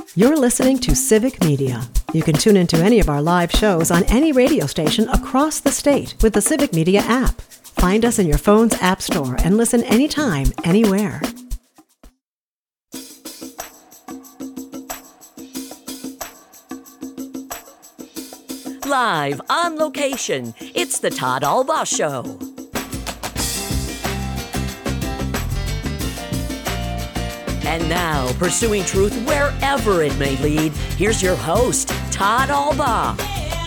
You're listening to Civic Media. You can tune into any of our live shows on any radio station across the state with the Civic Media app. Find us in your phone's app store and listen anytime, anywhere. Live on location, it's the Todd Albaugh Show. And now, pursuing truth wherever it may lead, here's your host, Todd Albaugh.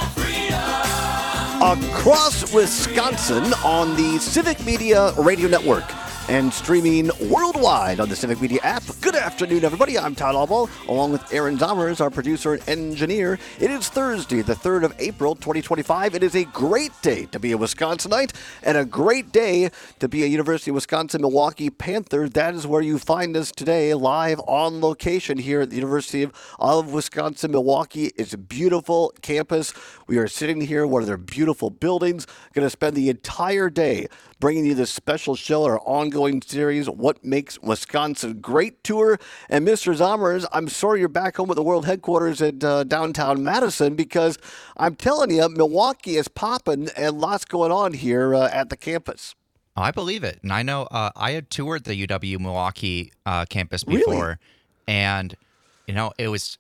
Across Wisconsin on the Civic Media Radio Network and streaming worldwide on the Civic Media app. Good afternoon, everybody. I'm Todd Albaugh, along with Aaron Zommers, our producer and engineer. It is Thursday, the 3rd of April, 2025. It is a great day to be a Wisconsinite and a great day to be a University of Wisconsin-Milwaukee Panther. That is where you find us today, live on location here at the University of Wisconsin-Milwaukee. It's a beautiful campus. We are sitting here in one of their beautiful buildings. Going to spend the entire day bringing you this special show, our ongoing series, What Makes Wisconsin Great tour. And Mr. Zommers, I'm sorry you're back home at the world headquarters at downtown Madison, because I'm telling you, Milwaukee is popping and lots going on here at the campus. I believe it. And I know I had toured the UW Milwaukee campus before. Really? And, you know, it was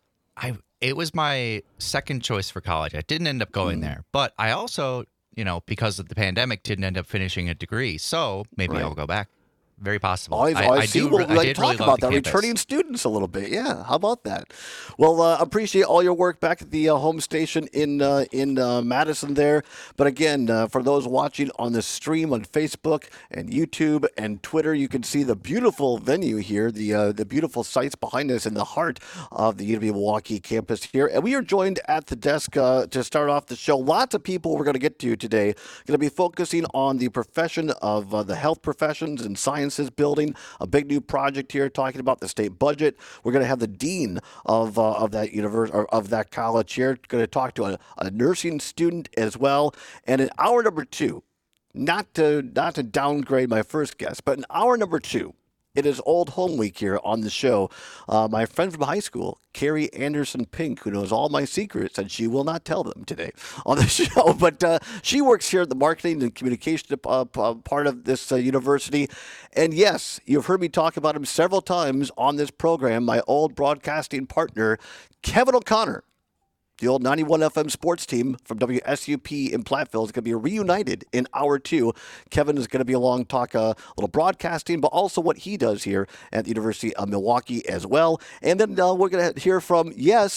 my second choice for college. I didn't end up going there. But I also, you know, because of the pandemic, didn't end up finishing a degree. So maybe I'll go back. Very possible. I see. We'll did talk really about that. campus. Returning students a little bit. Yeah, how about that? Well, appreciate all your work back at the home station in Madison there. But again, for those watching on the stream on Facebook and YouTube and Twitter, you can see the beautiful venue here, the beautiful sites behind us in the heart of the UW Milwaukee campus here. And we are joined at the desk to start off the show. Lots of people we're going to get to today. Going to be focusing on the profession of the health professions and science building, a big new project here talking about the state budget. We're going to have the dean of that university, or of that college here, going to talk to a nursing student as well. And in hour number two, not to downgrade my first guest, but in hour number two, it is Old Home Week here on the show. My friend from high school, Carrie Anderson Pink, who knows all my secrets, and she will not tell them today on the show. But she works here at the marketing and communication part of this university. And yes, you've heard me talk about him several times on this program, my old broadcasting partner, Kevin O'Connor. The old 91 FM sports team from WSUP in Platteville is going to be reunited in hour two. Kevin is going to be along, talk a little broadcasting, but also what he does here at the University of Milwaukee as well. And then we're going to hear from,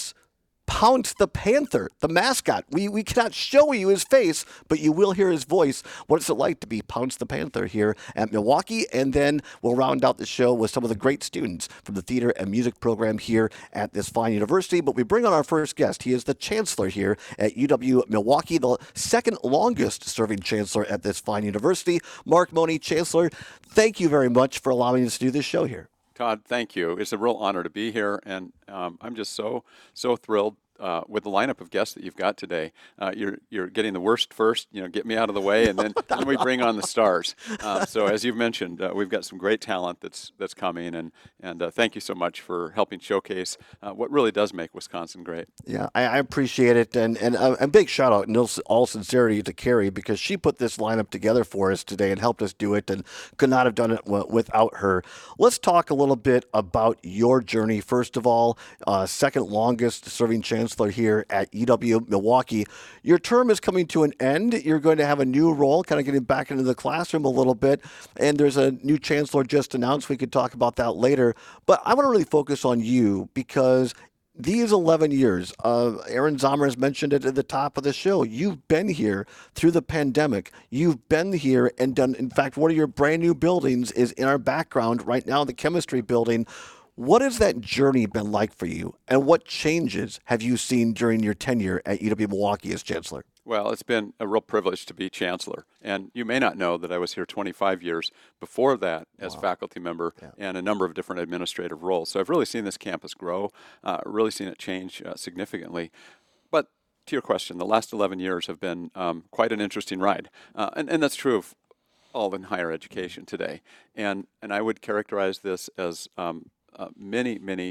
Pounce the Panther, the mascot. We cannot show you his face, but you will hear his voice. What is it like to be Pounce the Panther here at Milwaukee? And then we'll round out the show with some of the great students from the theater and music program here at this fine university. But we bring on our first guest. He is the chancellor here at UW Milwaukee, the second longest serving chancellor at this fine university. Mark Money, Chancellor, thank you very much for allowing us to do this show here. Todd, thank you. It's a real honor to be here, and I'm just so thrilled with the lineup of guests that you've got today. You're getting the worst first, get me out of the way, and then we bring on the stars. So as you've mentioned, we've got some great talent that's coming, and thank you so much for helping showcase what really does make Wisconsin great. Yeah, I appreciate it, and a big shout out in all sincerity to Carrie, because she put this lineup together for us today and helped us do it, and could not have done it without her. Let's talk a little bit about your journey. First of all, second longest serving chancellor here at UW Milwaukee. Your term is coming to an end. You're going to have a new role, kind of getting back into the classroom a little bit, and there's a new chancellor just announced. We could talk about that later, but I want to really focus on you, because these 11 years, Aaron Zommers mentioned it at the top of the show. You've been here through the pandemic. You've been here and done, in fact, one of your brand new buildings is in our background right now, the chemistry building. What has that journey been like for you, and what changes have you seen during your tenure at UW Milwaukee as chancellor? Well, it's been a real privilege to be chancellor. And you may not know that I was here 25 years before that as faculty member and a number of different administrative roles. So I've really seen this campus grow, really seen it change significantly. But to your question, the last 11 years have been quite an interesting ride. And that's true of all in higher education today. And I would characterize this as many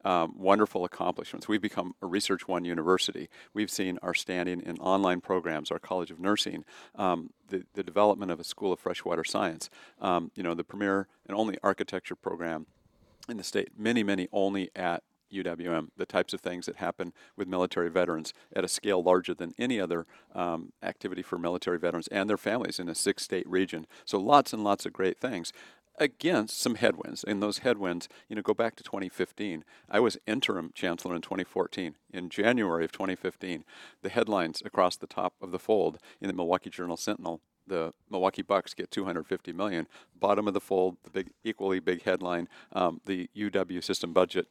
wonderful accomplishments. We've become a Research One university. We've seen our standing in online programs, our College of Nursing, the development of a School of Freshwater Science, the premier and only architecture program in the state, many only at UWM, the types of things that happen with military veterans at a scale larger than any other activity for military veterans and their families in a 6-state region. So lots and lots of great things against some headwinds. And those headwinds, go back to 2015. I was interim chancellor in 2014. In January of 2015, the headlines across the top of the fold in the Milwaukee Journal-Sentinel, the Milwaukee Bucks get $250 million. Bottom of the fold, the equally big headline, the UW system budget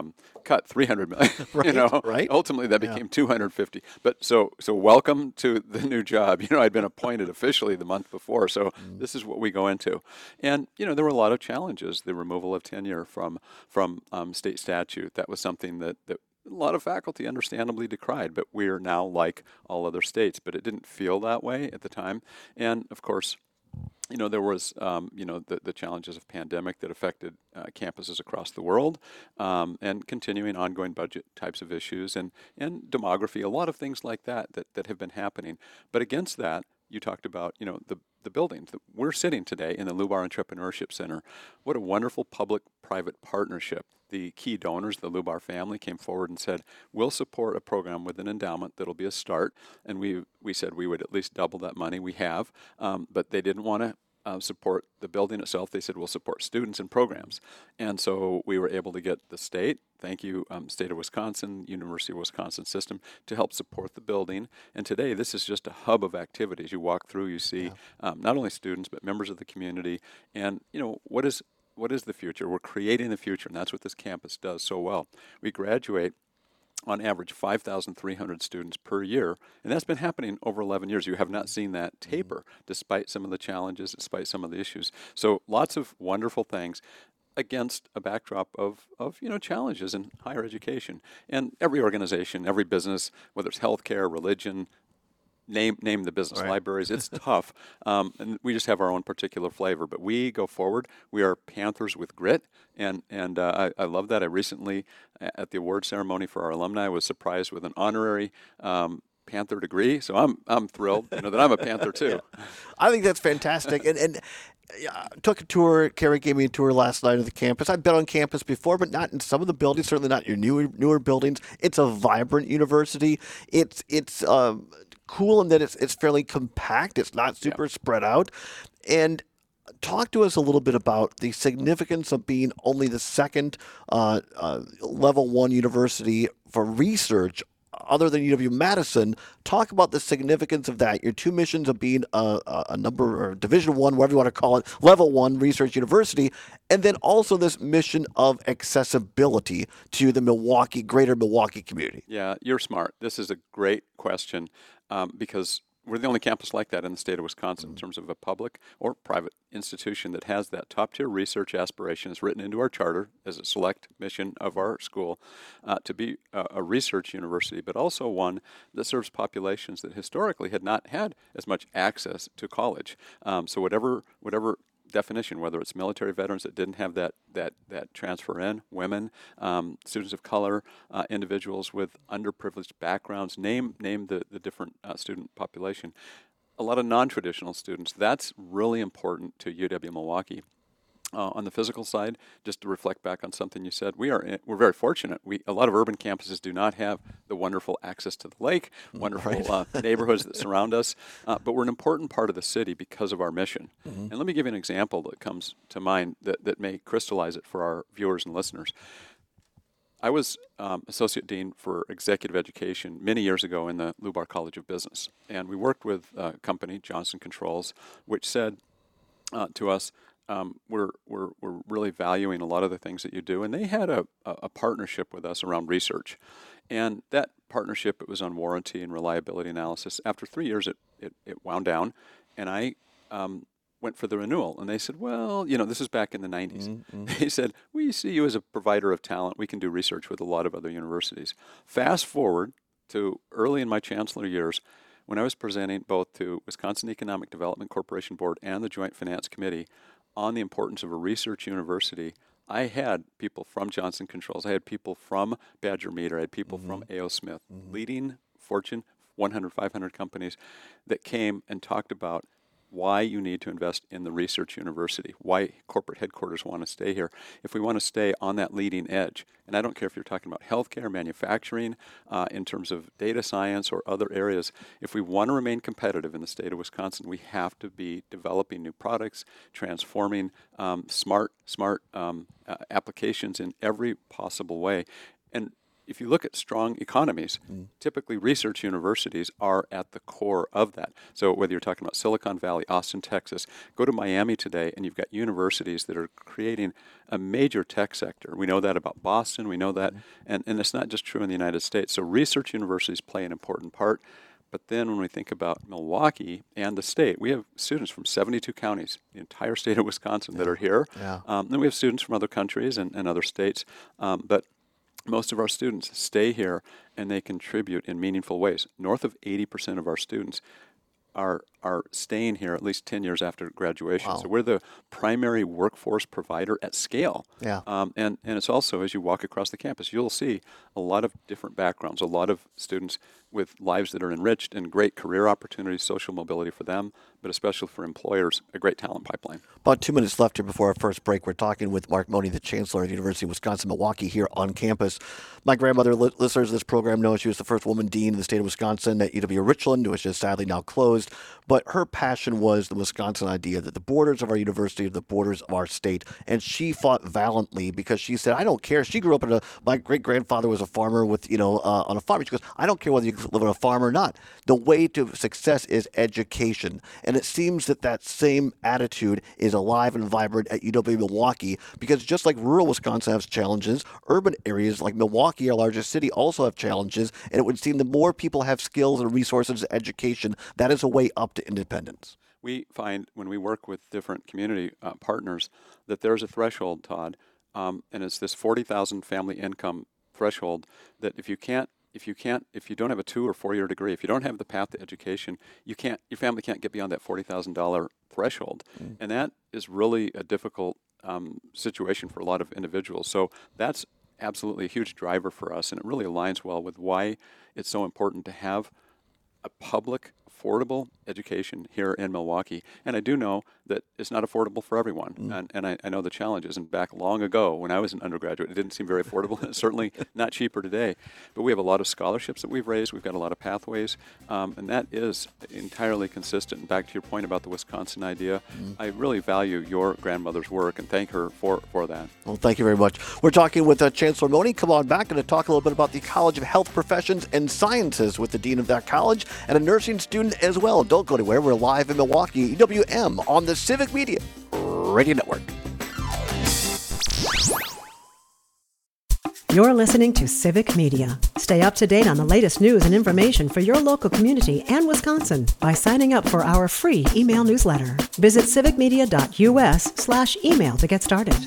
cut $300 million. Right. Ultimately, that became $250. But so welcome to the new job. I'd been appointed officially the month before, so this is what we go into. And there were a lot of challenges. The removal of tenure from state statute, that was something that a lot of faculty understandably decried, but we're now like all other states. But it didn't feel that way at the time. And of course, there was, the challenges of pandemic that affected campuses across the world, and continuing ongoing budget types of issues and demography, a lot of things like that have been happening. But against that, you talked about, the buildings that we're sitting today in the Lubar Entrepreneurship Center. What a wonderful public-private partnership. The key donors, the Lubar family, came forward and said, we'll support a program with an endowment that'll be a start. And we said we would at least double that money. We have, but they didn't want to support the building itself. They said we'll support students and programs. And so we were able to get the state, thank you, State of Wisconsin, University of Wisconsin system, to help support the building. And today this is just a hub of activities. You walk through, you see not only students, but members of the community. And, what is the future? We're creating the future, and that's what this campus does so well. We graduate on average 5,300 students per year, and that's been happening over 11 years. You have not seen that taper, despite some of the challenges, despite some of the issues. So lots of wonderful things against a backdrop of challenges in higher education. And every organization, every business, whether it's healthcare, religion, name the business, right. Libraries, it's tough. And we just have our own particular flavor. But we go forward. We are Panthers with grit. And I love that. I recently, at the award ceremony for our alumni, was surprised with an honorary Panther degree. So I'm thrilled that I'm a Panther too. I think that's fantastic. And took a tour. Carrie gave me a tour last night of the campus. I've been on campus before, but not in some of the buildings. Certainly not your newer buildings. It's a vibrant university. It's cool in that it's fairly compact. It's not super spread out. And talk to us a little bit about the significance of being only the second level 1 university for research other than UW-Madison. Talk about the significance of that. Your two missions of being a number or Division 1, whatever you want to call it, level 1 research university, and then also this mission of accessibility to the greater Milwaukee community. Yeah, you're smart. This is a great question because we're the only campus like that in the state of Wisconsin in terms of a public or private institution that has that top-tier research aspiration. It's written into our charter as a select mission of our school to be a research university, but also one that serves populations that historically had not had as much access to college. So whatever definition, whether it's military veterans that didn't have that transfer in, women, students of color, individuals with underprivileged backgrounds, name the different student population. A lot of non-traditional students. That's really important to UW-Milwaukee. On the physical side, just to reflect back on something you said, we're very fortunate. A lot of urban campuses do not have the wonderful access to the lake, wonderful neighborhoods that surround us, but we're an important part of the city because of our mission. And let me give you an example that comes to mind that may crystallize it for our viewers and listeners. I was Associate Dean for Executive Education many years ago in the Lubar College of Business, and we worked with a company, Johnson Controls, which said to us, we're really valuing a lot of the things that you do. And they had a partnership with us around research. And that partnership, it was on warranty and reliability analysis. After 3 years, it wound down. And I went for the renewal. And they said, well, this is back in the 90s. They said, we see you as a provider of talent. We can do research with a lot of other universities. Fast forward to early in my chancellor years, when I was presenting both to Wisconsin Economic Development Corporation Board and the Joint Finance Committee on the importance of a research university, I had people from Johnson Controls. I had people from Badger Meter. I had people from A.O. Smith, leading Fortune 100, 500 companies that came and talked about why you need to invest in the research university, why corporate headquarters want to stay here. If we want to stay on that leading edge, and I don't care if you're talking about healthcare, manufacturing, in terms of data science or other areas, if we want to remain competitive in the state of Wisconsin, we have to be developing new products, transforming smart applications in every possible way. And if you look at strong economies, typically research universities are at the core of that. So whether you're talking about Silicon Valley, Austin, Texas, go to Miami today and you've got universities that are creating a major tech sector. We know that about Boston, we know that, and it's not just true in the United States. So research universities play an important part. But then when we think about Milwaukee and the state, we have students from 72 counties, the entire state of Wisconsin that are here. Then we have students from other countries and other states. But most of our students stay here and they contribute in meaningful ways. North of 80% of our students are staying here at least 10 years after graduation. Wow. So we're the primary workforce provider at scale. Yeah. And it's also, as you walk across the campus, you'll see a lot of different backgrounds, a lot of students with lives that are enriched and great career opportunities, social mobility for them, but especially for employers, a great talent pipeline. About 2 minutes left here before our first break. We're talking with Mark Money, the Chancellor of the University of Wisconsin-Milwaukee, here on campus. My grandmother, listeners of this program know she was the first woman dean in the state of Wisconsin at UW-Richland, which is sadly now closed. But her passion was the Wisconsin idea that the borders of our university are the borders of our state. And she fought valiantly because she said, I don't care. She grew up my great-grandfather was a farmer with, on a farm. She goes, I don't care whether you live on a farm or not. The way to success is education. And it seems that same attitude is alive and vibrant at UW-Milwaukee, because just like rural Wisconsin has challenges, urban areas like Milwaukee, our largest city, also have challenges. And it would seem the more people have skills and resources and education, that is a way up to independence. We find when we work with different community partners that there's a threshold, Todd, and it's this 40,000 family income threshold that if you don't have a 2 or 4 year degree, if you don't have the path to education, your family can't get beyond that $40,000 threshold. And that is really a difficult situation for a lot of individuals. So that's absolutely a huge driver for us, and it really aligns well with why it's so important to have a public, affordable education here in Milwaukee. And I do know that it's not affordable for everyone. And I know the challenges. And back long ago, when I was an undergraduate, it didn't seem very affordable. It's certainly not cheaper today. But we have a lot of scholarships that we've raised. We've got a lot of pathways. And that is entirely consistent. And back to your point about the Wisconsin idea, I really value your grandmother's work and thank her for that. Well, thank you very much. We're talking with Chancellor Money. Come on back and talk a little bit about the College of Health Professions and Sciences with the dean of that college and a nursing student as well. Don't go anywhere. We're live in Milwaukee, EWM, on the Civic Media Radio Network. You're listening to Civic Media. Stay up to date on the latest news and information for your local community and Wisconsin by signing up for our free email newsletter. Visit civicmedia.us/email to get started.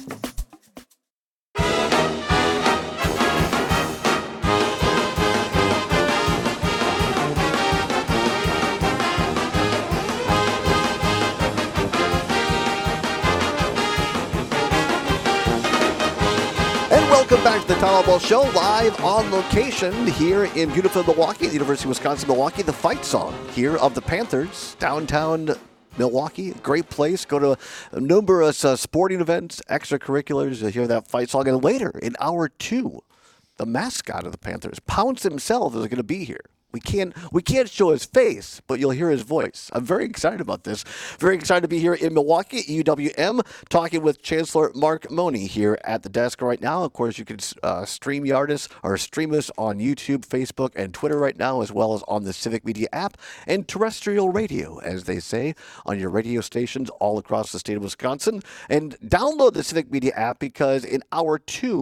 Welcome back to the Tom Ball Show, live on location here in beautiful Milwaukee, the University of Wisconsin-Milwaukee, the fight song here of the Panthers, downtown Milwaukee. Great place. Go to numerous sporting events, extracurriculars. You'll hear that fight song. And later, in hour 2, the mascot of the Panthers, Pounce himself, is going to be here. We can't show his face, but you'll hear his voice. I'm very excited about this. Very excited to be here in Milwaukee, UWM, talking with Chancellor Mark Money here at the desk right now. Of course, you can stream us on YouTube, Facebook, and Twitter right now, as well as on the Civic Media app and terrestrial radio, as they say, on your radio stations all across the state of Wisconsin. And download the Civic Media app because in hour 2,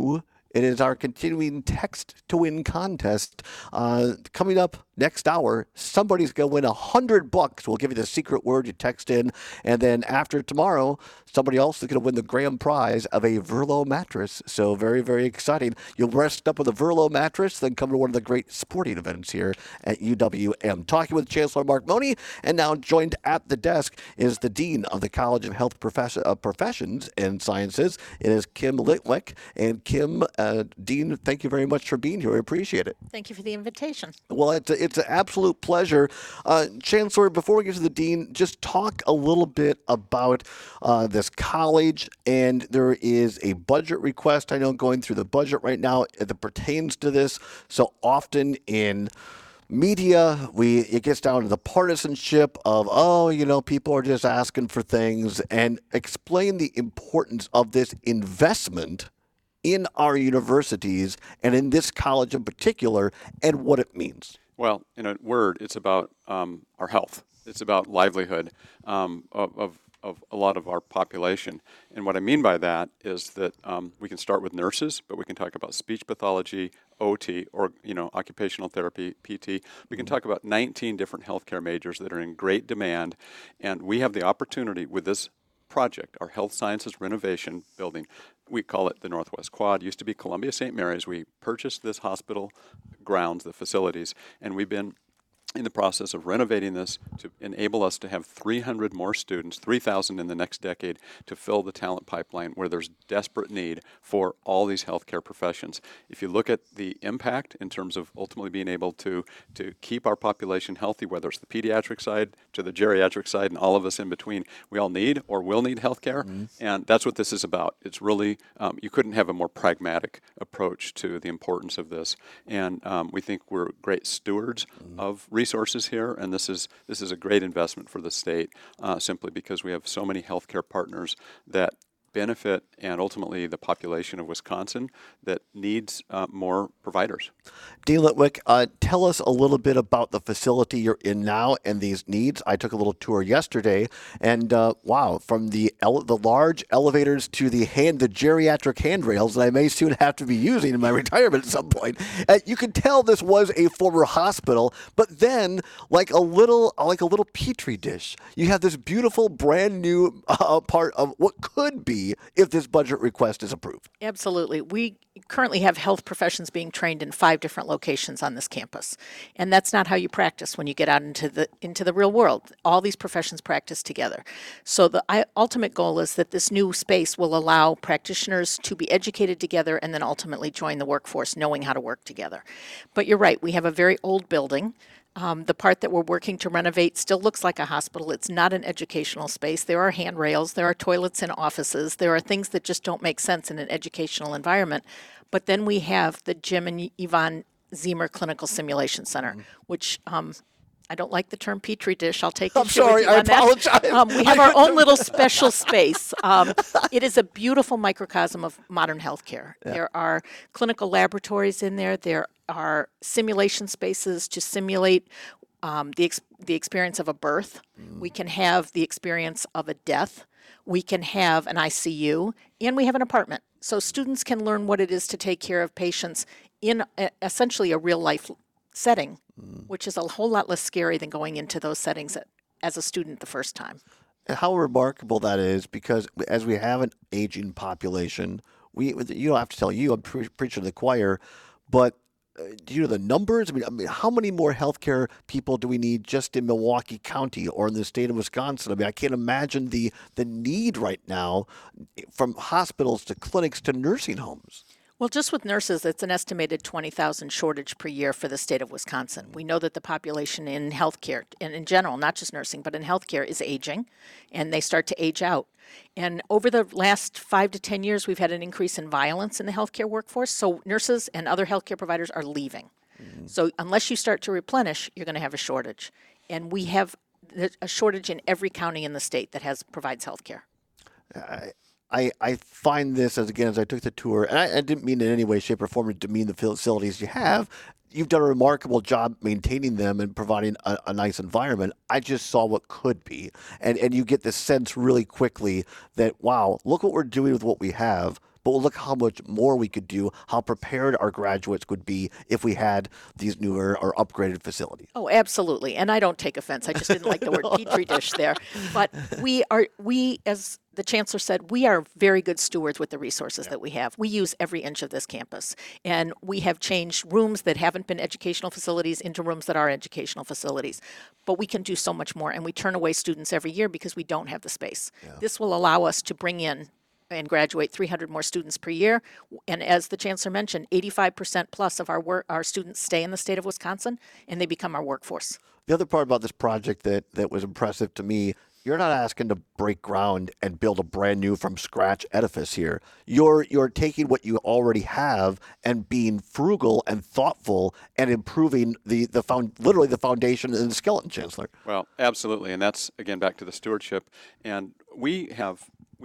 It is our continuing Text to Win contest. Coming up next hour, somebody's going to win $100. We'll give you the secret word you text in. And then after tomorrow, somebody else is going to win the grand prize of a Verlo mattress. So very, very exciting. You'll rest up with a Verlo mattress, then come to one of the great sporting events here at UWM. Talking with Chancellor Mark Money, and now joined at the desk is the Dean of the College of Health Professions and Sciences. It is Kim Litwick. And Kim, Dean, thank you very much for being here. We appreciate it. Thank you for the invitation. Well, it's an absolute pleasure. Chancellor, before we get to the Dean, just talk a little bit about this college. And there is a budget request, I know, going through the budget right now that pertains to this. So often in media, it gets down to the partisanship of, people are just asking for things, and explain the importance of this investment in our universities and in this college in particular, and what it means. Well, in a word, it's about our health. It's about livelihood of a lot of our population. And what I mean by that is that we can start with nurses, but we can talk about speech pathology, OT, or occupational therapy, PT. We can talk about 19 different healthcare majors that are in great demand, and we have the opportunity with this project, our Health Sciences Renovation Building. We call it the Northwest Quad. Used to be Columbia St. Mary's. We purchased this hospital grounds, the facilities, and we've been in the process of renovating this to enable us to have 300 more students, 3,000 in the next decade, to fill the talent pipeline where there's desperate need for all these healthcare professions. If you look at the impact in terms of ultimately being able to keep our population healthy, whether it's the pediatric side to the geriatric side and all of us in between, we all need or will need healthcare, and that's what this is about. It's really, you couldn't have a more pragmatic approach to the importance of this, and we think we're great stewards of resources here, and this is a great investment for the state, simply because we have so many healthcare partners that benefit, and ultimately the population of Wisconsin that needs more providers. Dean Litwick, tell us a little bit about the facility you're in now and these needs. I took a little tour yesterday, and wow, from the large elevators to the geriatric handrails that I may soon have to be using in my retirement at some point. You can tell this was a former hospital, but then like a little petri dish, you have this beautiful brand new part of what could be if this budget request is approved. Absolutely. We currently have health professions being trained in 5 different locations on this campus. And that's not how you practice when you get out into the real world. All these professions practice together. So the ultimate goal is that this new space will allow practitioners to be educated together and then ultimately join the workforce knowing how to work together. But you're right, we have a very old building. The part that we're working to renovate still looks like a hospital. It's not an educational space. There are handrails, there are toilets in offices, there are things that just don't make sense in an educational environment. But then we have the Jim and Yvonne Ziemer Clinical Simulation Center, which I don't like the term petri dish. I'll take I'm sorry, I apologize. We have our own little special space. It is a beautiful microcosm of modern healthcare. Yeah. There are clinical laboratories in there. There are simulation spaces to simulate the experience of a birth. We can have the experience of a death. We can have an ICU, and we have an apartment. So students can learn what it is to take care of patients in essentially a real-life setting, which is a whole lot less scary than going into those settings as a student the first time. And how remarkable that is, because as we have an aging population, you don't have to tell you, I'm preaching to the choir, but do you know the numbers? I mean, how many more healthcare people do we need just in Milwaukee County or in the state of Wisconsin? I mean, I can't imagine the need right now from hospitals to clinics to nursing homes. Well, just with nurses, it's an estimated 20,000 shortage per year for the state of Wisconsin. We know that the population in healthcare, and in general, not just nursing, but in healthcare, is aging, and they start to age out. And over the last 5 to 10 years, we've had an increase in violence in the healthcare workforce, so nurses and other healthcare providers are leaving. So unless you start to replenish, you're going to have a shortage. And we have a shortage in every county in the state that provides healthcare. I find this, as I took the tour, and I didn't mean in any way, shape, or form to demean the facilities you have. You've done a remarkable job maintaining them and providing a nice environment. I just saw what could be. And you get the sense really quickly that, wow, look what we're doing with what we have. but look how much more we could do, how prepared our graduates would be if we had these newer or upgraded facilities. Oh, absolutely. And I don't take offense. I just didn't like the word petri dish there. But we, as the chancellor said, we are very good stewards with the resources that we have. We use every inch of this campus. And we have changed rooms that haven't been educational facilities into rooms that are educational facilities. But we can do so much more. And we turn away students every year because we don't have the space. This will allow us to bring in and graduate 300 more students per year. And as the chancellor mentioned, 85% plus of our students stay in the state of Wisconsin, and they become our workforce. The other part about this project that was impressive to me, you're not asking to break ground and build a brand new from scratch edifice here. You're taking what you already have and being frugal and thoughtful and improving literally the foundation and the skeleton, Chancellor. Well, absolutely, and that's again back to the stewardship. And we have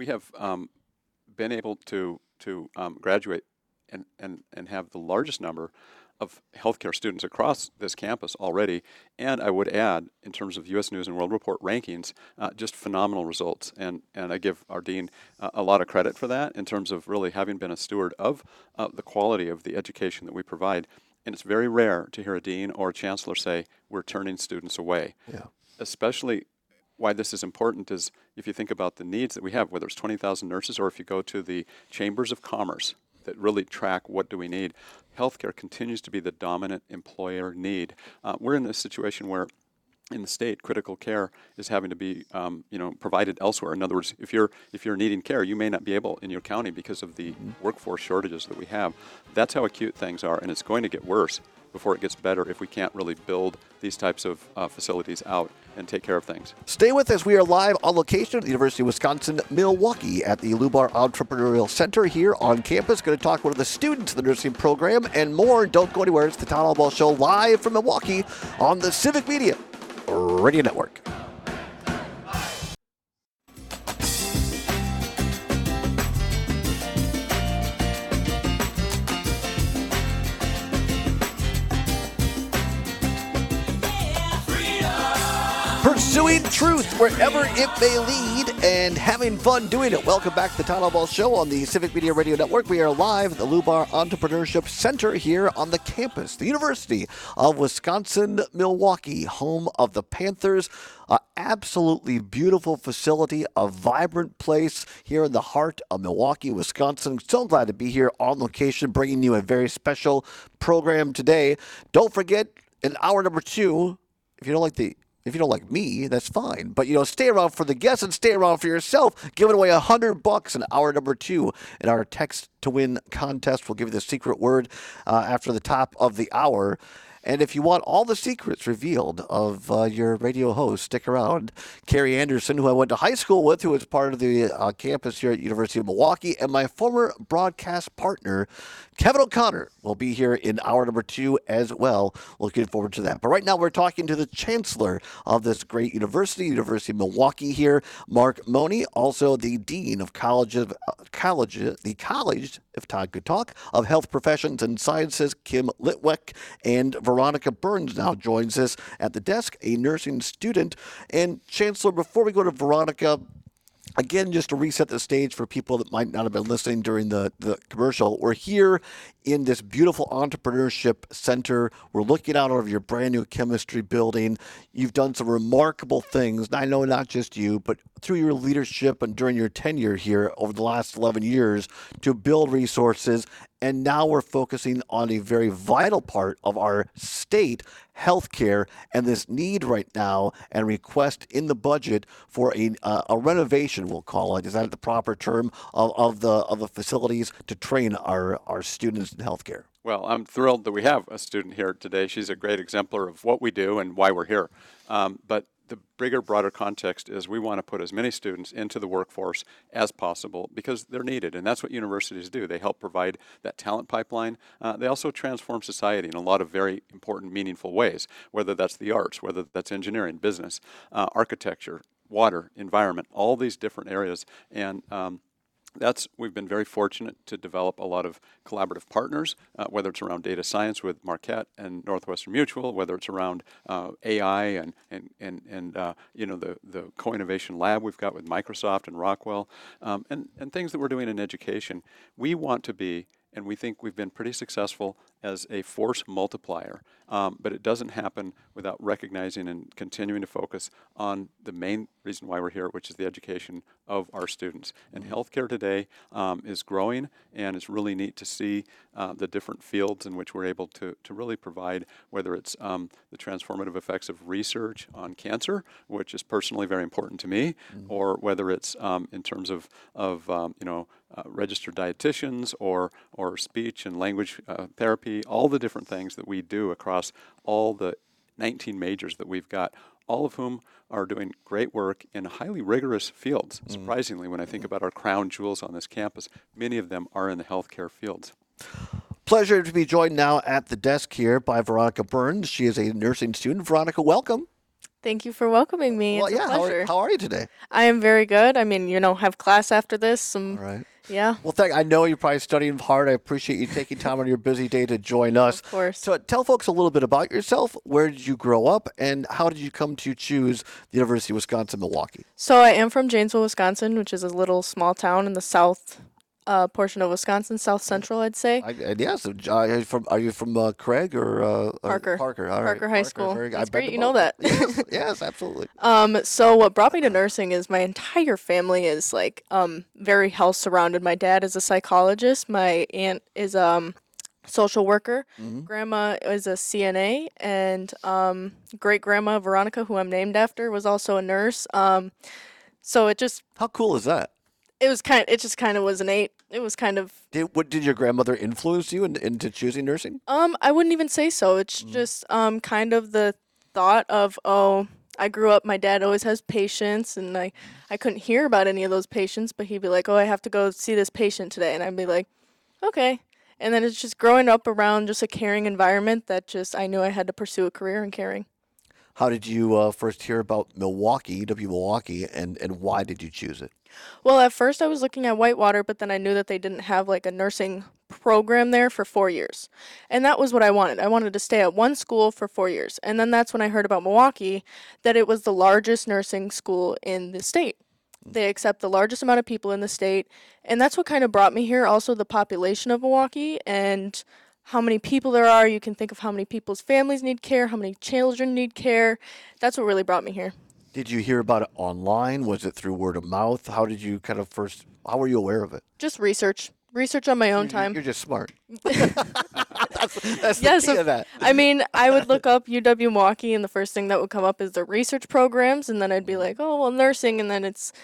been able to graduate and have the largest number of healthcare students across this campus already. And I would add, in terms of U.S. News and World Report rankings, just phenomenal results. And I give our dean a lot of credit for that in terms of really having been a steward of the quality of the education that we provide. And it's very rare to hear a dean or a chancellor say, we're turning students away. Yeah. Especially why this is important is if you think about the needs that we have, whether it's 20,000 nurses or if you go to the chambers of commerce that really track what do we need, healthcare continues to be the dominant employer need. We're in this situation where in the state, critical care is having to be provided elsewhere. In other words, if you're needing care, you may not be able in your county because of the workforce shortages that we have. That's how acute things are, and it's going to get worse before it gets better if we can't really build these types of facilities out and take care of things. Stay with us. We are live on location at the University of Wisconsin-Milwaukee at the Lubar Entrepreneurial Center here on campus. Going to talk to one of the students of the nursing program and more. Don't go anywhere. It's the Todd Albaugh Show live from Milwaukee on the Civic Media Radio Network. Pursuing truth wherever it may lead and having fun doing it. Welcome back to the Todd Albaugh Show on the Civic Media Radio Network. We are live at the Lubar Entrepreneurship Center here on the campus, the University of Wisconsin-Milwaukee, home of the Panthers. An absolutely beautiful facility, a vibrant place here in the heart of Milwaukee, Wisconsin. So glad to be here on location, bringing you a very special program today. Don't forget, in hour number 2, if you don't like me, that's fine. But, stay around for the guests and stay around for yourself. Giving away $100 in hour number 2 in our Text to Win contest. We'll give you the secret word after the top of the hour. And if you want all the secrets revealed of your radio host, stick around. Carrie Anderson, who I went to high school with, who is part of the campus here at University of Milwaukee, and my former broadcast partner, Kevin O'Connor, will be here in hour number 2 as well. Looking forward to that. But right now we're talking to the chancellor of this great university, University of Milwaukee here, Mark Money, also the dean of the College, if Todd could talk, of Health Professions and Sciences, Kim Litwick, and Veronica Burns now joins us at the desk, a nursing student. And Chancellor, before we go to Veronica, again, just to reset the stage for people that might not have been listening during the commercial, we're here in this beautiful entrepreneurship center. We're looking out over your brand new chemistry building. You've done some remarkable things. And I know not just you, but through your leadership and during your tenure here over the last 11 years to build resources. And now we're focusing on a very vital part of our state, healthcare, and this need right now and request in the budget for a renovation, we'll call it. Is that the proper term of the facilities to train our students in healthcare? Well, I'm thrilled that we have a student here today. She's a great exemplar of what we do and why we're here. But the bigger, broader context is we want to put as many students into the workforce as possible because they're needed, and that's what universities do. They help provide that talent pipeline. They also transform society in a lot of very important, meaningful ways, whether that's the arts, whether that's engineering, business, architecture, water, environment, all these different areas. And We've been very fortunate to develop a lot of collaborative partners, whether it's around data science with Marquette and Northwestern Mutual, whether it's around AI and the co-innovation lab we've got with Microsoft and Rockwell, and things that we're doing in education. We want to be, and we think we've been pretty successful as a force multiplier, but it doesn't happen without recognizing and continuing to focus on the main reason why we're here, which is the education of our students. And healthcare today is growing, and it's really neat to see the different fields in which we're able to really provide, whether it's the transformative effects of research on cancer, which is personally very important to me, or whether it's in terms of registered dietitians or speech and language therapy, all the different things that we do across all the 19 majors that we've got, all of whom are doing great work in highly rigorous fields. Surprisingly, when I think about our crown jewels on this campus, many of them are in the healthcare fields. Pleasure to be joined now at the desk here by Veronica Burns. She is a nursing student. Veronica, welcome. Thank you for welcoming me. Well, it's a pleasure. how are you today? I am very good. I mean, have class after this. All right. Yeah. Well, I know you're probably studying hard. I appreciate you taking time on your busy day to join us. Of course. So tell folks a little bit about yourself. Where did you grow up, and how did you come to choose the University of Wisconsin-Milwaukee? So I am from Janesville, Wisconsin, which is a little small town in the south portion of Wisconsin, south central, I'd say. Yes. Are you from Craig or Parker. Parker. All right. Parker High School. That's great. You know both. that. Yes, absolutely. So what brought me to nursing is my entire family is very health surrounded. My dad is a psychologist. My aunt is social worker. Grandma is a CNA, and great grandma Veronica, who I'm named after, was also a nurse. So it just How cool is that? it just kind of was innate. It was kind of Did your grandmother influence you into choosing nursing? I wouldn't even say so. It's just kind of the thought of, I grew up, my dad always has patients, and I couldn't hear about any of those patients, but he'd be like, I have to go see this patient today, and I'd be like, okay. And then it's just growing up around just a caring environment that just I knew I had to pursue a career in caring. How did you first hear about Milwaukee, Milwaukee, and why did you choose it? Well, at first I was looking at Whitewater, but then I knew that they didn't have a nursing program there for 4 years. And that was what I wanted. I wanted to stay at one school for 4 years. And then that's when I heard about Milwaukee, that it was the largest nursing school in the state. They accept the largest amount of people in the state. And that's what kind of brought me here. Also the population of Milwaukee and how many people there are. You can think of how many people's families need care, how many children need care. That's what really brought me here. Did you hear about it online? Was it through word of mouth? How did you how were you aware of it? Just research on my own time. You're just smart. That's the key of that. I mean, I would look up UW Milwaukee, and the first thing that would come up is the research programs, and then I'd be like, nursing, and then it's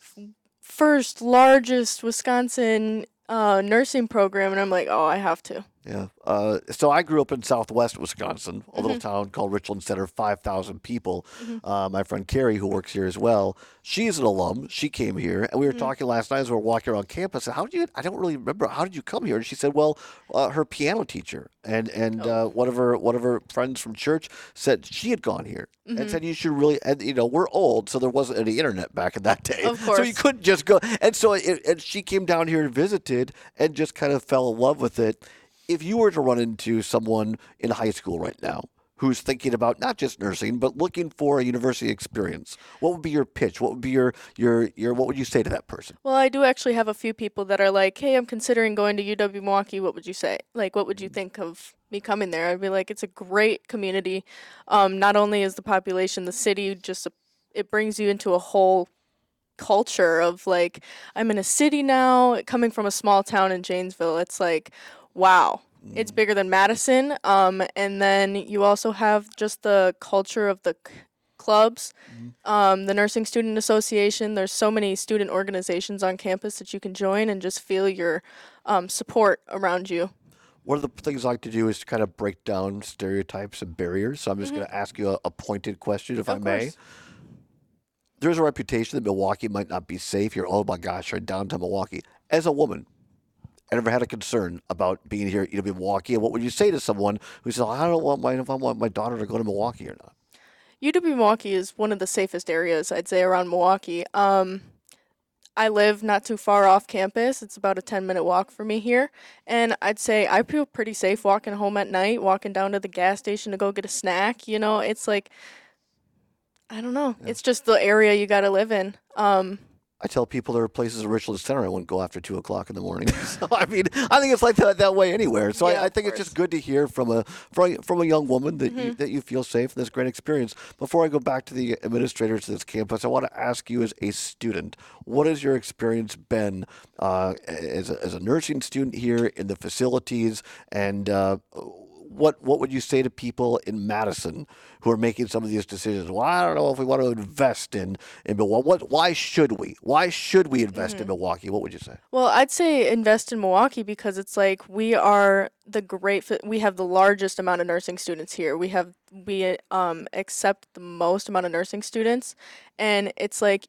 first largest Wisconsin nursing program, and I'm like, I have to. Yeah. So I grew up in southwest Wisconsin, a little town called Richland Center, 5,000 people. My friend Carrie, who works here as well, she's an alum. She came here, and we were talking last night as we were walking around campus. I don't really remember, how did you come here? And she said, well, her piano teacher and one of her friends from church said she had gone here and said you should really, and we're old, so there wasn't any internet back in that day. Of course. So you couldn't just go. And so and she came down here and visited and just kind of fell in love with it. If you were to run into someone in high school right now who's thinking about not just nursing, but looking for a university experience, what would be your pitch? What would be your what would you say to that person? Well, I do actually have a few people that are like, hey, I'm considering going to UW Milwaukee. What would you say? What would you think of me coming there? I'd be like, it's a great community. Not only is the population, the city, it brings you into a whole culture of I'm in a city now, coming from a small town in Janesville. It's like, wow, it's bigger than Madison. And then you also have just the culture of the clubs, the Nursing Student Association. There's so many student organizations on campus that you can join and just feel your support around you. One of the things I like to do is to kind of break down stereotypes and barriers. So I'm just going to ask you a pointed question, if I may. There's a reputation that Milwaukee might not be safe. Oh my gosh, you're in downtown Milwaukee. As a woman, I never had a concern about being here at UW Milwaukee. And what would you say to someone who says, I don't want if I want my daughter to go to Milwaukee or not? UW Milwaukee is one of the safest areas, I'd say, around Milwaukee. I live not too far off campus. It's about a 10-minute walk for me here. And I'd say I feel pretty safe walking home at night, walking down to the gas station to go get a snack. You know, it's like, I don't know. It's just the area you got to live in. I tell people there are places in Richland Center I wouldn't go after 2 o'clock in the morning. So I mean, I think it's like that way anywhere. So Yeah, I of think it's course. just good to hear from a young woman that you feel safe in this great experience. Before I go back to the administrators of this campus, I want to ask you as a student, what has your experience been as a nursing student here in the facilities, and what would you say to people in Madison who are making some of these decisions? Well, I don't know if we want to invest in Milwaukee. Why should we? Why should we invest in Milwaukee? What would you say? Well, I'd say invest in Milwaukee because it's like we have the largest amount of nursing students here. We accept the most amount of nursing students, and it's like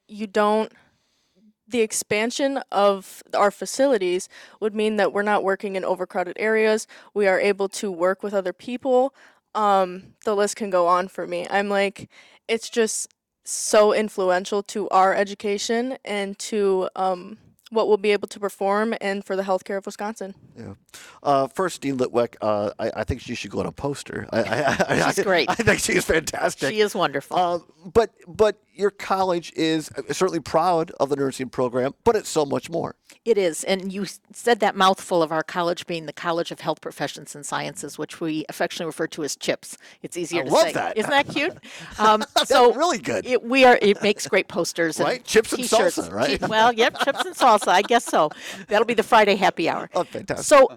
the expansion of our facilities would mean that we're not working in overcrowded areas. We are able to work with other people. The list can go on for me. I'm like, it's just so influential to our education and to what we'll be able to perform and for the healthcare of Wisconsin. Yeah. First, Dean Litwack, I think she should go on a poster. She's great. I think she's fantastic. She is wonderful. But your college is certainly proud of the nursing program, but it's so much more. It is. And you said that mouthful of our college being the College of Health Professions and Sciences, which we affectionately refer to as CHIPS. It's easier I to love say. that. Isn't that cute? That's really good. It makes great posters and Right? Chips and t-shirts. salsa, right? Well, yep, chips and salsa. I guess so. That'll be the Friday happy hour. Oh, fantastic. So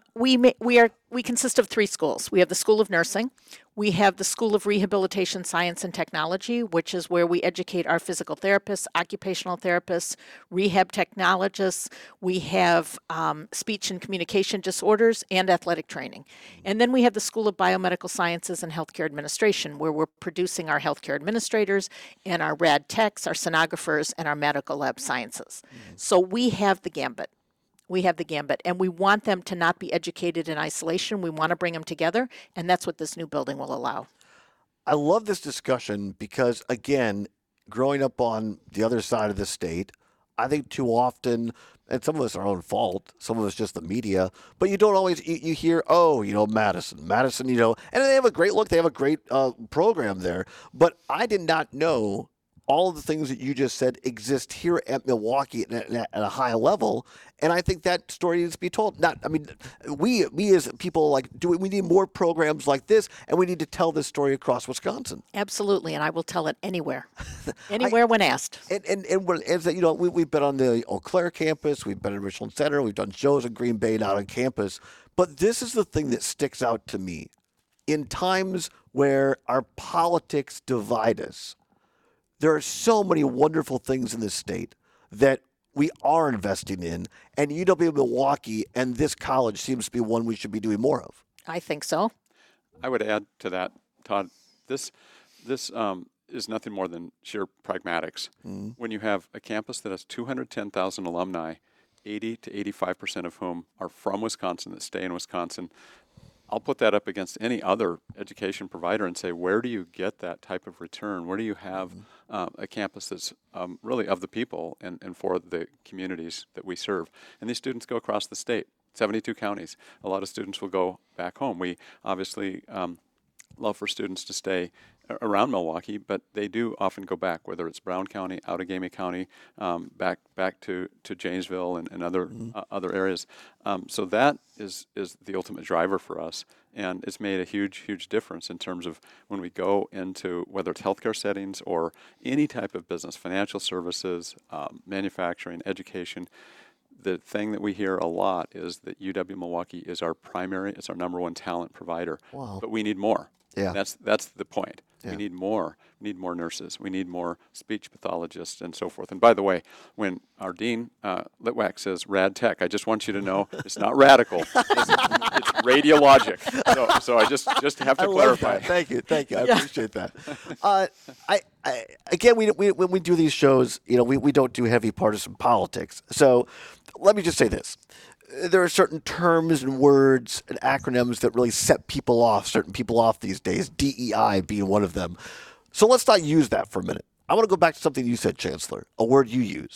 we consist of 3 schools. We have the School of Nursing. We have the School of Rehabilitation Science and Technology, which is where we educate our physical therapists, occupational therapists, rehab technologists. We have speech and communication disorders and athletic training. And then we have the School of Biomedical Sciences and Healthcare Administration, where we're producing our healthcare administrators and our rad techs, our sonographers, and our medical lab sciences. So we have the gambit. We have the gambit, and we want them to not be educated in isolation. We want to bring them together, and that's what this new building will allow. I love this discussion because, again, growing up on the other side of the state, I think too often, and some of us are our own fault, some of us just the media, but you don't always, you hear, Madison, and they have a great look, they have a great program there, but I did not know all of the things that you just said exist here at Milwaukee at a high level, and I think that story needs to be told. We as people we need more programs like this, and we need to tell this story across Wisconsin. Absolutely, and I will tell it anywhere, when asked. We've been on the Eau Claire campus, we've been in Richland Center, we've done shows in Green Bay and out on campus, but this is the thing that sticks out to me. In times where our politics divide us, there are so many wonderful things in this state that we are investing in, and UW-Milwaukee and this college seems to be one we should be doing more of. I think so. I would add to that, Todd, this is nothing more than sheer pragmatics. When you have a campus that has 210,000 alumni, 80 to 85% of whom are from Wisconsin, that stay in Wisconsin, I'll put that up against any other education provider and say, where do you get that type of return? Where do you have a campus that's really of the people and for the communities that we serve? And these students go across the state, 72 counties. A lot of students will go back home. We obviously love for students to stay around Milwaukee, but they do often go back, whether it's Brown County, Outagamie County, back to Janesville and other areas. So that is the ultimate driver for us, and it's made a huge difference in terms of when we go into whether it's healthcare settings or any type of business, financial services, manufacturing, education. The thing that we hear a lot is that UW-Milwaukee is it's our number one talent provider. Wow. But we need more. Yeah. That's the point. Yeah. We need more. We need more nurses. We need more speech pathologists and so forth. And by the way, when our dean, Litwack, says rad tech, I just want you to know it's not radical. It's radiologic. So I just have to clarify. Thank you. I appreciate that. Again, when we do these shows, we don't do heavy partisan politics. So let me just say this. There are certain terms and words and acronyms that really set certain people off these days, DEI being one of them. So let's not use that for a minute. I want to go back to something you said, Chancellor, a word you used,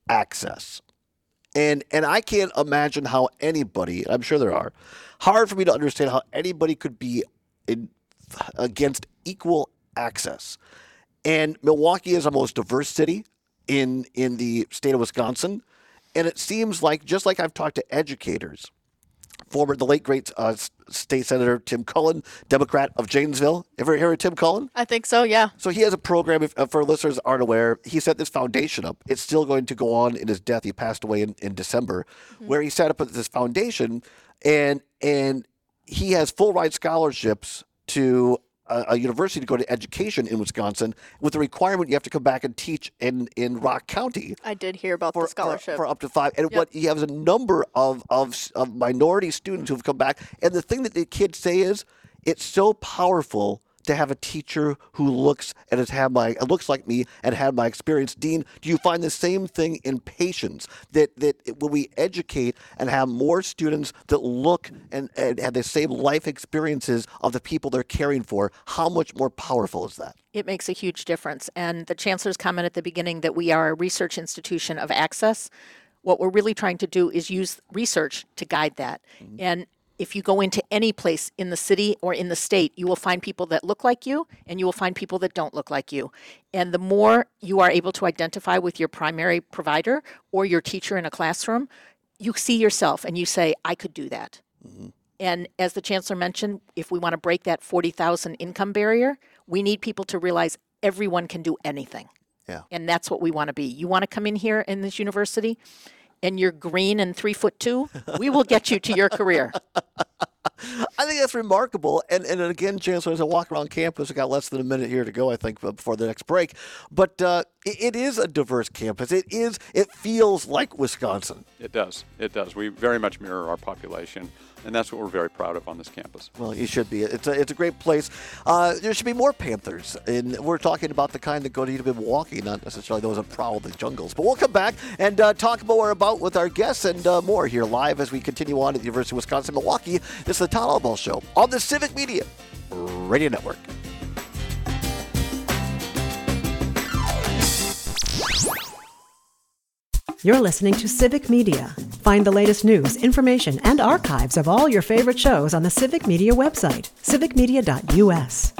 access. And I can't imagine how anybody, I'm sure there are, hard for me to understand how anybody could be against equal access. And Milwaukee is the most diverse city in the state of Wisconsin. And it seems like, just like I've talked to educators, the late great state senator Tim Cullen, Democrat of Janesville. Ever hear of Tim Cullen? I think so, yeah. So he has a program, for listeners that aren't aware, he set this foundation up. It's still going to go on in his death. He passed away in December, where he set up this foundation, and he has full ride scholarships to a university to go to education in Wisconsin, with the requirement you have to come back and teach in Rock County. I did hear about the scholarship. For up to 5. And what he has a number of minority students who have come back. And the thing that the kids say is, it's so powerful to have a teacher who looks like me and had my experience. Dean, do you find the same thing in patients, that when we educate and have more students that look and have the same life experiences of the people they're caring for, how much more powerful is that? It makes a huge difference. And the chancellor's comment at the beginning that we are a research institution of access, what we're really trying to do is use research to guide that. And if you go into any place in the city or in the state, you will find people that look like you, and you will find people that don't look like you. And the more you are able to identify with your primary provider or your teacher in a classroom, you see yourself and you say, I could do that. And as the chancellor mentioned, if we want to break that 40,000 income barrier, we need people to realize everyone can do anything. Yeah. And that's what we want to be. You want to come in here in this university, and you're green and 3'2", we will get you to your career. I think that's remarkable. And again, Chancellor, as I walk around campus, I got less than a minute here to go, I think, before the next break. But it is a diverse campus. It feels like Wisconsin. It does. It does. We very much mirror our population, and that's what we're very proud of on this campus. Well, you should be. It's a great place. There should be more Panthers. And we're talking about the kind that go to Milwaukee, not necessarily those that prowl the jungles. But we'll come back and talk more about with our guests and more here live as we continue on at the University of Wisconsin-Milwaukee. This is the Todd Ball Show on the Civic Media Radio Network. You're listening to Civic Media. Find the latest news, information, and archives of all your favorite shows on the Civic Media website, civicmedia.us.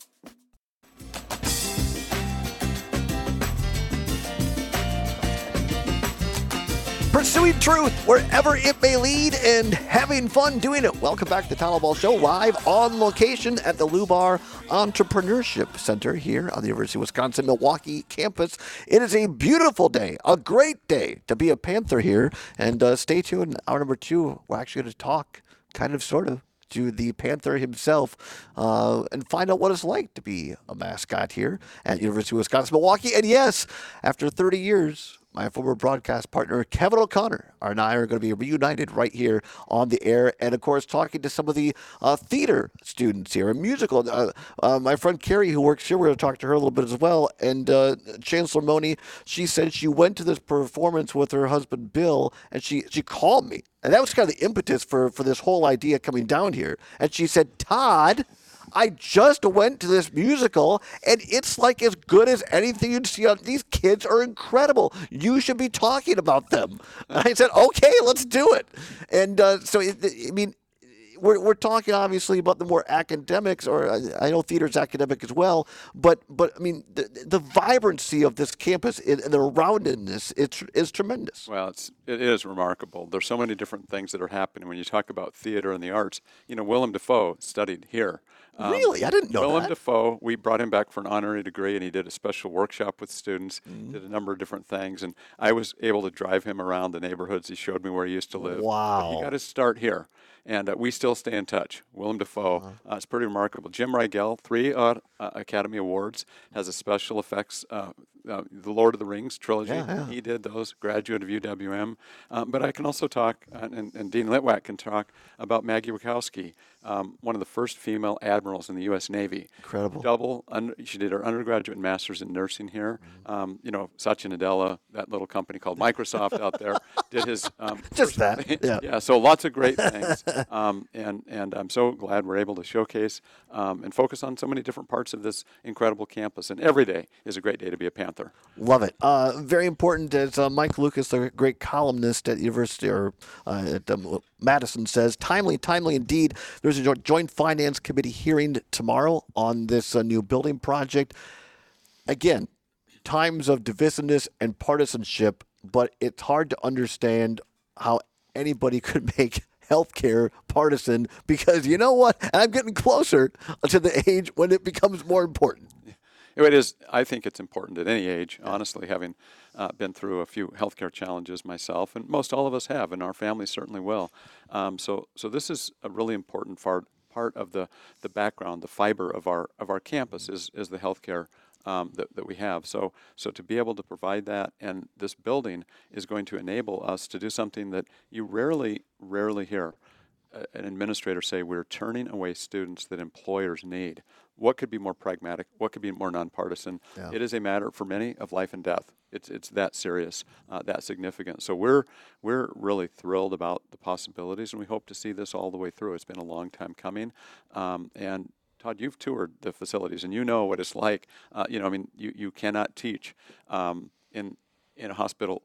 Pursuing truth wherever it may lead and having fun doing it. Welcome back to the Todd Ball Show, live on location at the Lubar Entrepreneurship Center here on the University of Wisconsin-Milwaukee campus. It is a beautiful day, a great day to be a Panther here. And stay tuned. Hour number 2, we're actually going to talk, sort of, to the Panther himself and find out what it's like to be a mascot here at University of Wisconsin-Milwaukee. And yes, after 30 years, my former broadcast partner, Kevin O'Connor, and I are going to be reunited right here on the air. And, of course, talking to some of the theater students here and musical. My friend Carrie, who works here, we're going to talk to her a little bit as well. And Chancellor Mone, she said she went to this performance with her husband, Bill, and she called me. And that was kind of the impetus for this whole idea coming down here. And she said, Todd, I just went to this musical, and it's like as good as anything you'd see. These kids are incredible. You should be talking about them. And I said, okay, let's do it. And we're talking obviously about the more academics, or I know theater's academic as well, but I mean the vibrancy of this campus and the roundedness is tremendous. Well, it is remarkable. There's so many different things that are happening when you talk about theater and the arts. Willem Dafoe studied here. Really? I didn't know Willem that. Dafoe, we brought him back for an honorary degree, and he did a special workshop with students, did a number of different things, and I was able to drive him around the neighborhoods. He showed me where he used to live. Wow. But he got his start here, and we still stay in touch. Willem Dafoe, it's pretty remarkable. Jim Rigel, 3 Academy Awards, has a special effects, the Lord of the Rings trilogy. Yeah. He did those, graduate of UWM. But I can also talk, and Dean Litwack can talk about Maggie Wachowski, one of the first female admirals in the U.S. Navy. Incredible. She did her undergraduate and master's in nursing here. Satya Nadella, that little company called Microsoft out there, did his Just that. Yeah. Yeah. So lots of great things, and I'm so glad we're able to showcase and focus on so many different parts of this incredible campus. And every day is a great day to be a Panther. Love it. Very important, as Mike Lucas, a great columnist at University or at Madison, says, timely indeed. There's a joint finance committee hearing tomorrow on this new building project. Again, times of divisiveness and partisanship, but it's hard to understand how anybody could make healthcare partisan, because you know what? I'm getting closer to the age when it becomes more important. It is. I think it's important at any age, honestly, having been through a few healthcare challenges myself, and most all of us have, and our families certainly will. So this is a really important part of the background, the fiber of our campus is the healthcare that we have. So to be able to provide that, and this building is going to enable us to do something that you rarely hear an administrator say, we're turning away students that employers need. What could be more pragmatic? What could be more nonpartisan? Yeah. It is a matter for many of life and death. It's that serious, that significant. So we're really thrilled about the possibilities, and we hope to see this all the way through. It's been a long time coming, and Todd, you've toured the facilities, and you know what it's like. You cannot teach in a hospital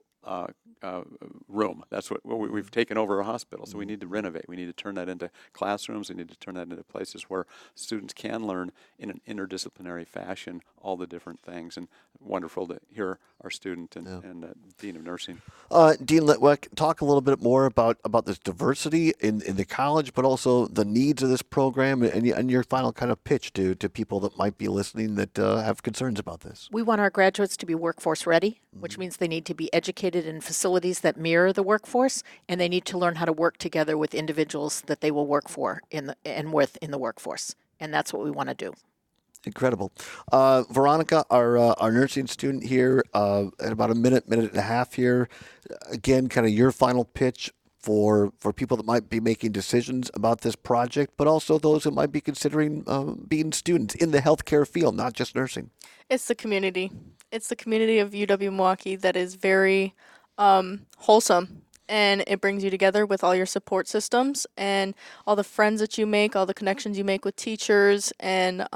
room. That's what we've taken over a hospital, so we need to renovate. We need to turn that into classrooms. We need to turn that into places where students can learn in an interdisciplinary fashion all the different things. And wonderful to hear our student and Dean of Nursing. Dean Litwick, talk a little bit more about this diversity in the college, but also the needs of this program, and your final kind of pitch to people that might be listening that have concerns about this. We want our graduates to be workforce ready, which means they need to be educated in facilities that mirror the workforce, and they need to learn how to work together with individuals that they will work for in the workforce. And that's what we want to do. Incredible. Veronica, our nursing student here, at about a minute and a half here. Again, kind of your final pitch for people that might be making decisions about this project, but also those that might be considering being students in the healthcare field, not just nursing. It's the community. It's the community of UW-Milwaukee that is very wholesome, and it brings you together with all your support systems and all the friends that you make, all the connections you make with teachers, and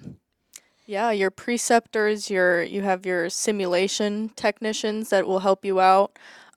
your preceptors. You have your simulation technicians that will help you out.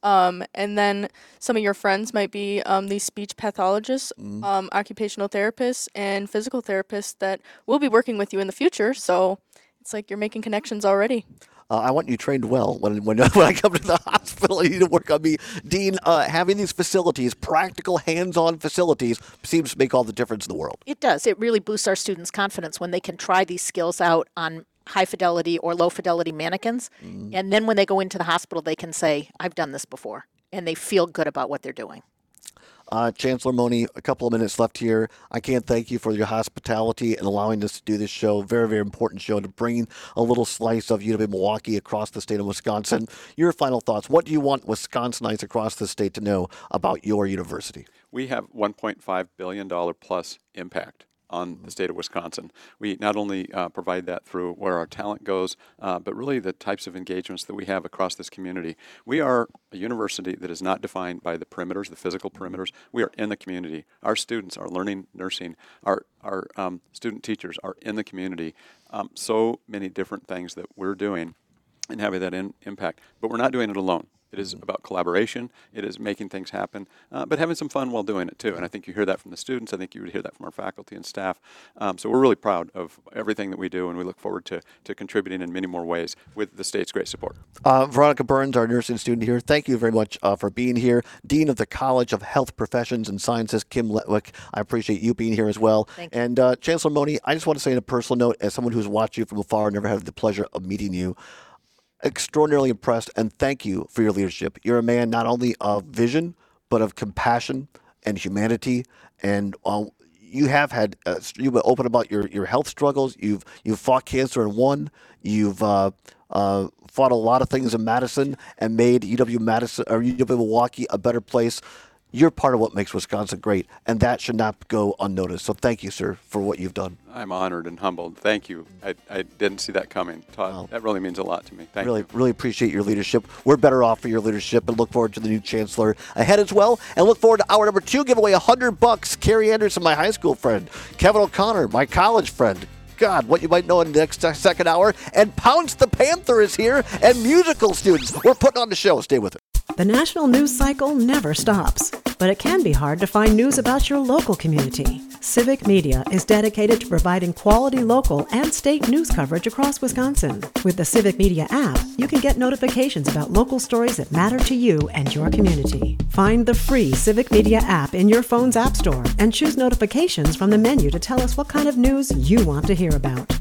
And then some of your friends might be these speech pathologists, occupational therapists, and physical therapists that will be working with you in the future. So it's like you're making connections already. I want you trained well when I come to the hospital. You need to work on me. Dean, having these facilities, practical, hands-on facilities, seems to make all the difference in the world. It does. It really boosts our students' confidence when they can try these skills out on high-fidelity or low-fidelity mannequins. And then when they go into the hospital, they can say, I've done this before. And they feel good about what they're doing. Chancellor Mone, a couple of minutes left here. I can't thank you for your hospitality and allowing us to do this show. Very, very important show to bring a little slice of UW-Milwaukee across the state of Wisconsin. Your final thoughts. What do you want Wisconsinites across the state to know about your university? We have $1.5 billion plus impact on the state of Wisconsin. We not only provide that through where our talent goes, but really the types of engagements that we have across this community. We are a university that is not defined by the perimeters, the physical perimeters. We are in the community. Our students are learning nursing. Our student teachers are in the community. So many different things that we're doing and having that impact. But we're not doing it alone. It is about collaboration. It is making things happen, but having some fun while doing it, too. And I think you hear that from the students. I think you would hear that from our faculty and staff. So we're really proud of everything that we do, and we look forward to contributing in many more ways with the state's great support. Veronica Burns, our nursing student here, thank you very much for being here. Dean of the College of Health Professions and Sciences, Kim Litwick, I appreciate you being here as well. Thank you. And Chancellor Mone, I just want to say on a personal note, as someone who's watched you from afar, never had the pleasure of meeting you, extraordinarily impressed, and thank you for your leadership. You're a man not only of vision, but of compassion and humanity. And you have had, you've been open about your health struggles. You've fought cancer and won. You've fought a lot of things in Madison and made UW-Milwaukee a better place. You're part of what makes Wisconsin great, and that should not go unnoticed. So thank you, sir, for what you've done. I'm honored and humbled. Thank you. I didn't see that coming, Todd. Wow. That really means a lot to me. Thank you. Really appreciate your leadership. We're better off for your leadership, and look forward to the new chancellor ahead as well. And look forward to hour number 2, give away $100. Carrie Anderson, my high school friend. Kevin O'Connor, my college friend. God, what you might know in the next second hour. And Pounce the Panther is here, and musical students. We're putting on the show. Stay with us. The national news cycle never stops, but it can be hard to find news about your local community. Civic Media is dedicated to providing quality local and state news coverage across Wisconsin. With the Civic Media app, you can get notifications about local stories that matter to you and your community. Find the free Civic Media app in your phone's app store and choose notifications from the menu to tell us what kind of news you want to hear about.